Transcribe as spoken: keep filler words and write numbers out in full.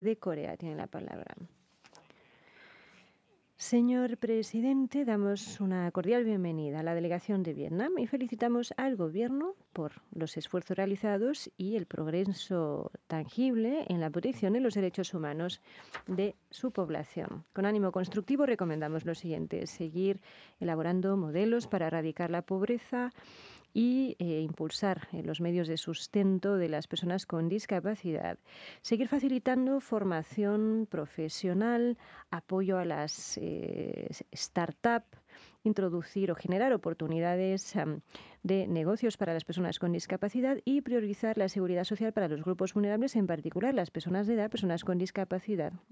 de Corea tiene la palabra. Señor presidente, damos una cordial bienvenida a la delegación de Vietnam y felicitamos al Gobierno por los esfuerzos realizados y el progreso tangible en la protección de los derechos humanos de su población. Con ánimo constructivo recomendamos lo siguiente: seguir elaborando modelos para erradicar la pobreza y eh, impulsar eh, los medios de sustento de las personas con discapacidad. Seguir facilitando formación profesional, apoyo a las eh, start-up, introducir o generar oportunidades um, de negocios para las personas con discapacidad y priorizar la seguridad social para los grupos vulnerables, en particular las personas de edad, personas con discapacidad.